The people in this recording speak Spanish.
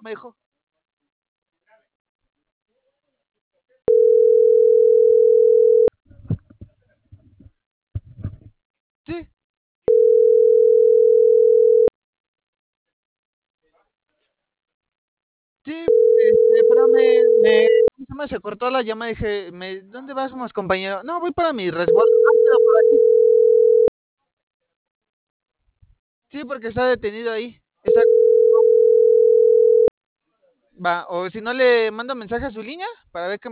me dijo. Sí. Sí, pero ¿cómo se llama? Se cortó la llamada y dije, ¿dónde vas, más compañero? No, voy para mi resguardo. Ah, pero por aquí. Sí, porque está detenido ahí. Está... Va, o si no le mando mensaje a su línea para ver qué